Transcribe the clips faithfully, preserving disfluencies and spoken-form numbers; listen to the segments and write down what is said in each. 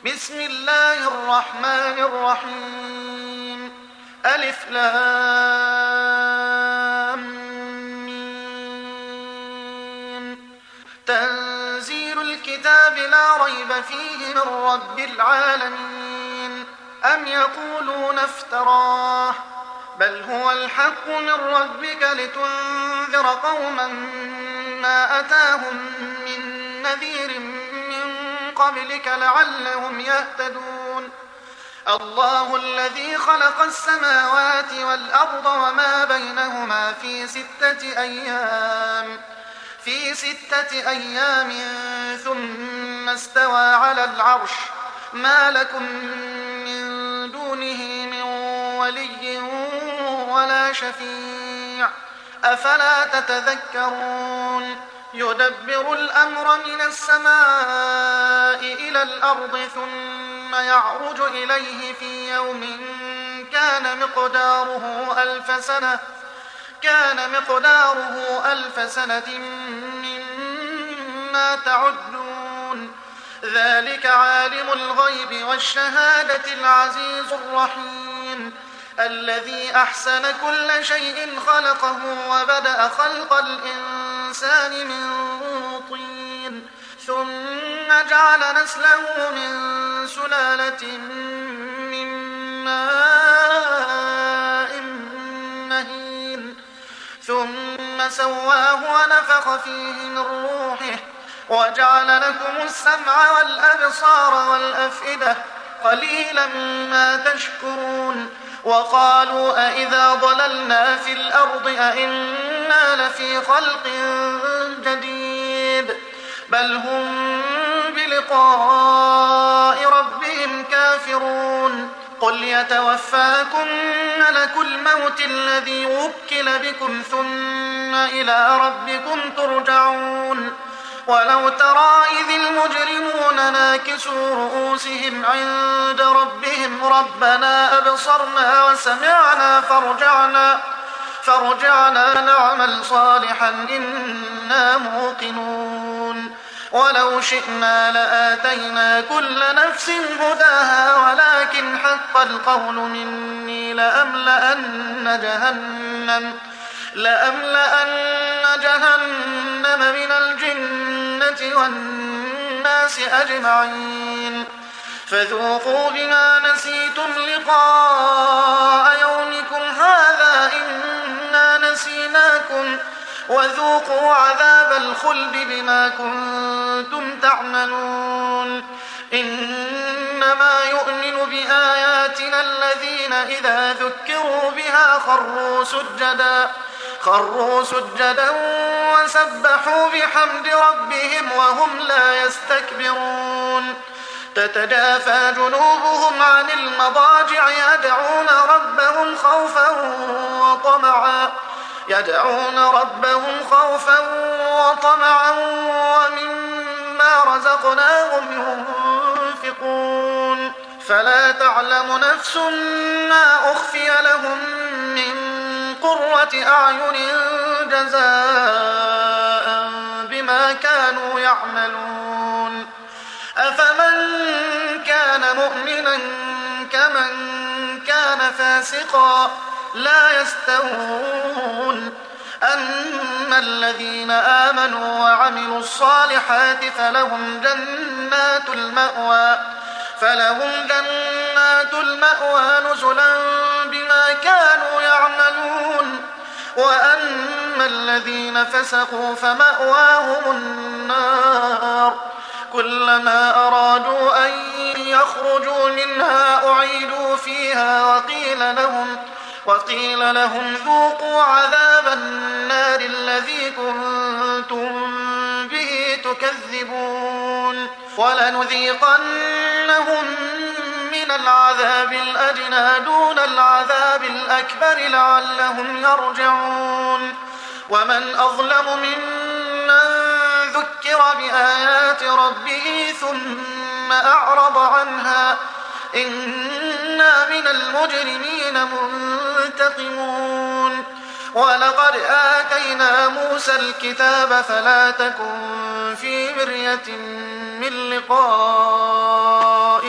بسم الله الرحمن الرحيم ألف لام ميم تنزيل الكتاب لا ريب فيه من رب العالمين أم يقولون افتراه بل هو الحق من ربك لتنذر قوما ما أتاهم من نذير من قبلك لعلهم يهتدون الله الذي خلق السماوات والأرض وما بينهما في ستة أيام في ستة أيام ثم استوى على العرش ما لكم من دونه من ولي ولا شفيع أفلا تتذكرون يدبر الأمر من السماء إلى الأرض ثم يعرج إليه في يوم كان مقداره ألف سنة كان مقداره ألف سنة مما تعدون ذلك عالم الغيب والشهادة العزيز الرحيم الذي أحسن كل شيء خلقه وبدأ خلق الإنسان من طين ثم جعل نسله من سلالة من ماء مهين ثم سواه ونفخ فيه من روحه وجعل لكم السمع والأبصار والأفئدة قليلا ما تشكرون وقالوا أئذا ضللنا في الأرض أئنا لفي خلق جديد بل هم بلقاء ربهم كافرون قل يتوفاكم ملك الموت الذي وكل بكم ثم إلى ربكم ترجعون ولو ترى إذ المجرمون ناكسوا رؤوسهم عند ربهم ربنا أبصرنا وسمعنا فارجعنا فارجعنا نعمل صالحا إنا موقنون ولو شئنا لآتينا كل نفس هداها ولكن حق القول مني لأملأن جهنم لأملأن جهنم من الجنة والناس أجمعين فذوقوا بما نسيتم لقاء يومكم هذا إنا نسيناكم وذوقوا عذاب الخلد بما كنتم تعملون إنما يؤمن بآياتنا الذين إذا ذكروا بها خروا سجدا خروا سجدا وسبحوا بحمد ربهم وهم لا يستكبرون تتجافى جنوبهم عن المضاجع يدعون ربهم خوفا وطمعا يدعون ربهم خوفا وطمعا ومما رزقناهم ينفقون فلا تعلم نفس ما أخفي لهم من قرة أعين جزاء بما كانوا يعملون أفمن كان مؤمنا كمن كان فاسقا لا يستوون أما الذين آمنوا وعملوا الصالحات فلهم جنات المأوى فلهم جنات المأوى نزلا بما كانوا يعملون وأما الذين فسقوا فمأواهم النار كلما أرادوا أن يخرجوا منها أعيدوا فيها وقيل لهم وقيل لهم ذوقوا عذاب النار الذي كنتم به تكذبون ولنذيقنهم من العذاب الأدنى دون العذاب الأكبر لعلهم يرجعون ومن أظلم ممن ذكر بآيات ربه ثم أعرض عنها إنا من المجرمين منتقمون ولقد آتينا موسى الكتاب فلا تكن في مرية من لقائه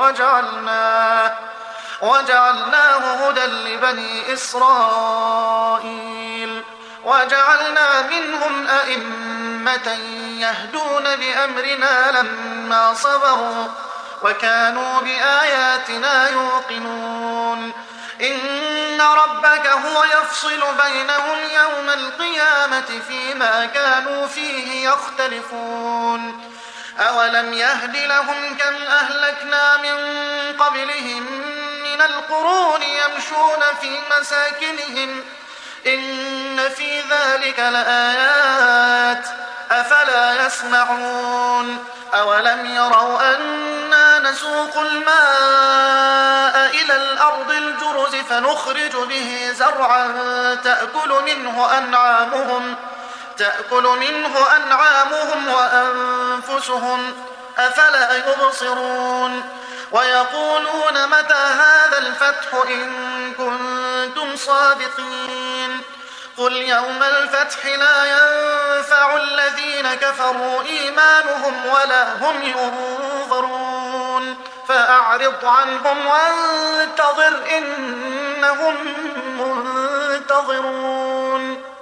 وجعلناه, وجعلناه هدى لبني إسرائيل وجعلنا منهم أئمة يهدون بأمرنا لما صبروا وكانوا بآياتنا يوقنون إن ربك هو يفصل بينهم يوم القيامة فيما كانوا فيه يختلفون أولم يهد لهم كم أهلكنا من قبلهم من القرون يمشون في مساكنهم إن في ذلك لآيات أفلا يسمعون أولم يروا أنا نسوق الماء إلى الأرض الجرز فنخرج به زرعا تأكل منه أنعامهم تأكل منه أنعامهم وأنفسهم أفلا يبصرون ويقولون متى هذا الفتح إن كنتم صادقين قل يوم الفتح لا ينفع الذين كفروا إيمانهم ولا هم ينظرون فأعرض عنهم وانتظر إنهم منتظرون.